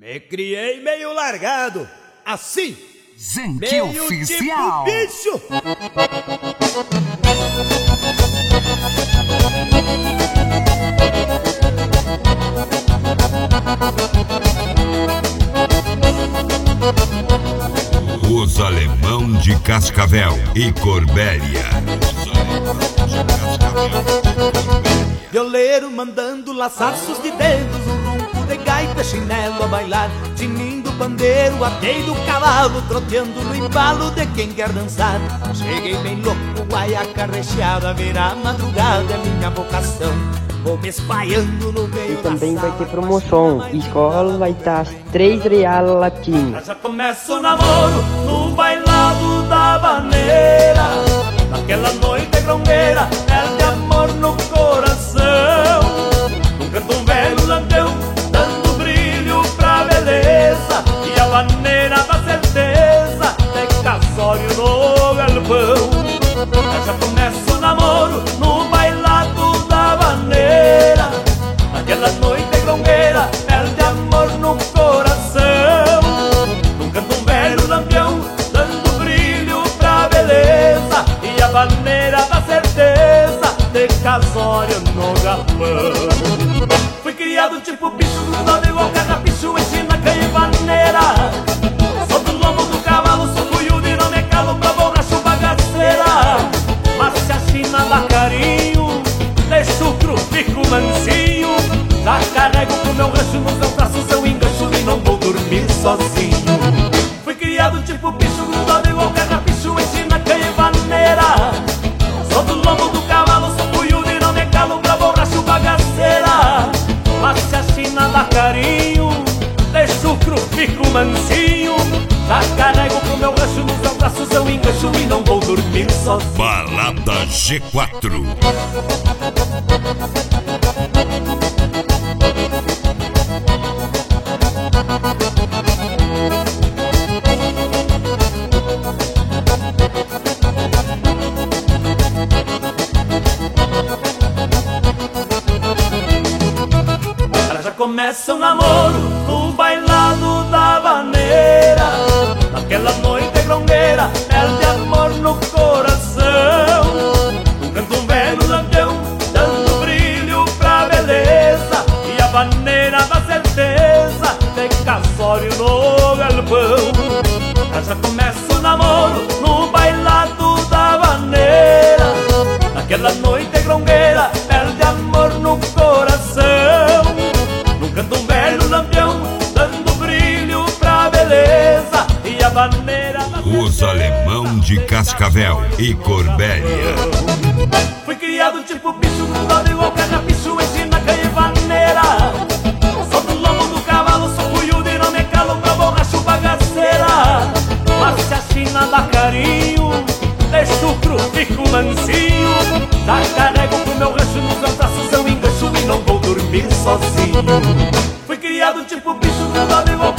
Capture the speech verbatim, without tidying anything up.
Me criei meio largado, assim, Zenque meio Oficial. tipo bicho. Os Alemão de Cascavel e Corbélia. Violeiro mandando laçaços de dedos, um ronco de gaita, chinelo a bailar, tinindo bandeiro, atei do cavalo, troteando no embalo de quem quer dançar. Cheguei bem louco, guaiaca recheada, virar madrugada é minha vocação. Vou me espalhando no meio. E também vai ter promoção. Escola vai estar três reais latinha. Já começa o namoro no bailado da vaneira, naquela noite grongueira, é de amor no coração. Um canto um velho lampião, dando brilho pra beleza, e a vaneira da certeza, de casório no galpão. Já começa o namoro no bailado da vaneira, naquela noite grongueira, é de amor no coração. Num canto um velho lampião, dando brilho pra beleza, e a vaneira da certeza, de casório no galpão. Fui criado tipo bicho, grudado igual carrapicho, ensina canha e vaneira. Sou do lombo do cavalo, sou cuiudo e não me calo pra borracho bagaceira. Mas se a China dá carinho, deixo o cru, fico mansinho. Já carrego pro meu rancho, nos meus braços eu engancho e não vou dormir sozinho. Fui criado tipo bicho, grudado igual carrapicho, ensina canha e vaneira. Sou do lombo do cavalo, sou cuiudo e não me calo pra borracho bagaceira. Mas se a China dá carinho, deixo o cru, fico mansinho. Já carrego pro meu rancho, nos meus braços eu engancho e não vou dormir sozinho. Balada G quatro. Começa o namoro no bailado da vaneira, naquela noite grongueira, é de amor no coração. Um canto um velho lampião, dando brilho pra beleza, e a vaneira da certeza, de casório no galpão. Já começa o namoro no bailado da vaneira, naquela noite grongueira, é de amor no coração. Canto um velho lampião, dando brilho pra beleza, e a vaneira da Os Alemão de Cascavel e Corbélia. Fui criado tipo bicho, grudado igual carrapicho, ensina canha e vaneira. Sou do lombo do cavalo, sou cuiudo e não me calo pra borracho bagaceira. Mas se a China dá carinho, deixo o cru, fico mansinho. Já carrego pro meu rancho, nos meus braços eu engancho e não vou dormir sozinho. Fui criado tipo bicho, grudado igual